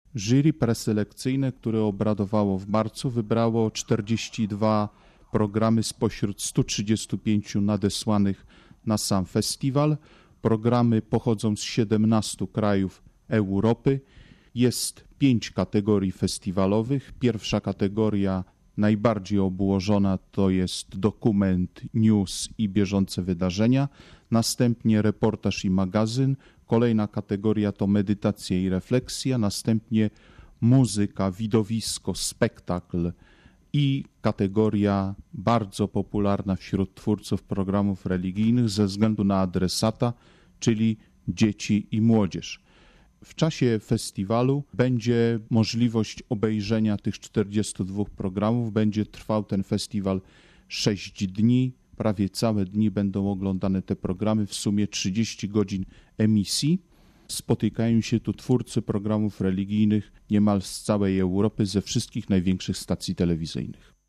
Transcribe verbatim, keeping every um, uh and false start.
Jury preselekcyjne, które obradowało w marcu, wybrało czterdzieści dwa programy spośród stu trzydziestu pięciu nadesłanych na sam festiwal. Programy pochodzą z siedemnastu krajów Europy. Jest pięć kategorii festiwalowych. Pierwsza kategoria, najbardziej obłożona, to jest dokument, news i bieżące wydarzenia. Następnie reportaż i magazyn. Kolejna kategoria to medytacja i refleksja. Następnie muzyka, widowisko, spektakl i kategoria bardzo popularna wśród twórców programów religijnych ze względu na adresata, czyli dzieci i młodzież. W czasie festiwalu będzie możliwość obejrzenia tych czterdziestu dwóch programów. Będzie trwał ten festiwal sześć dni. Prawie całe dni będą oglądane te programy, w sumie trzydzieści godzin emisji. Spotykają się tu twórcy programów religijnych niemal z całej Europy, ze wszystkich największych stacji telewizyjnych.